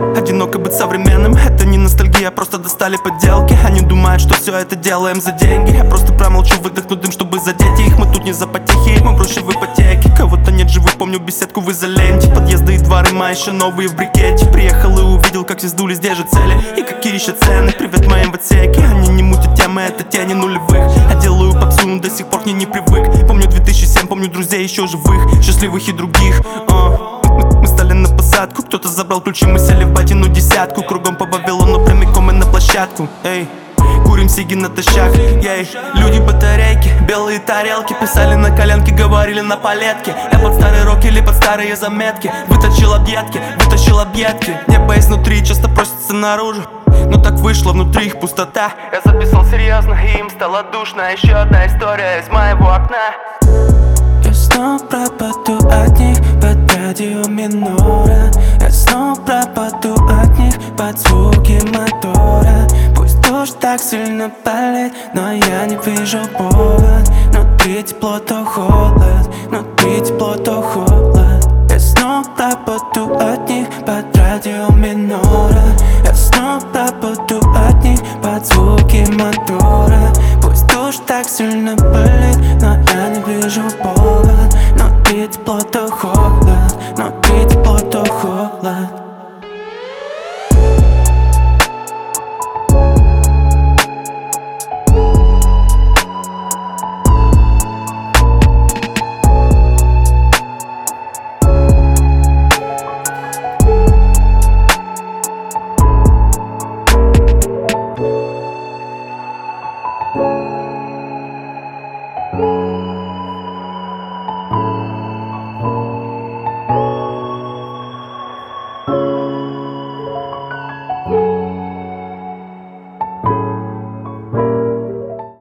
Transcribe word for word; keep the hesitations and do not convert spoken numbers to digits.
Одиноко быть современным, это не ностальгия, просто достали подделки. Они думают, что все это делаем за деньги. Я просто промолчу, выдохну дым, чтобы задеть их. Мы тут не за потехи, мы броши в ипотеке. Кого-то нет живых, помню беседку в изоленте. Подъезды и дворы мои еще новые в брикете. Приехал и увидел, как все сдулись, где же цели и какие еще цены. Привет моим в отсеке, они не мутят темы, это тени нулевых. А делаю попсу, но до сих пор к ней не привык. Помню две тысячи семь, помню друзей еще живых, счастливых и других. uh. Мы стали на посадку, кто-то забрал ключи, мы сели в батину десятку. Кругом по Вавилону, прямиком и на площадку. Эй, курим сиги натощак, ей. Люди батарейки, белые тарелки. Писали на коленке, говорили на палетке. Я под старый рок или под старые заметки. Вытащил объедки, вытащил объедки. Небо есть внутри, часто просится наружу, но так вышло, внутри их пустота. Я записал серьезно, и им стало душно. Еще одна история из моего окна. Я снова пропаду от них под радио минора. Я снова пропаду от них под звуки мотора. Пусть дождь так сильно палит, но я не вижу повод. Внутри тепло, то холод, внутри тепло, то холод. Я снова пропаду от них под радио минора. Я снова пропаду от них под звуки мотора. Пусть дождь так сильно палит, но я не вижу повод. Внутри тепло, то холод, внутри тепло, то холод.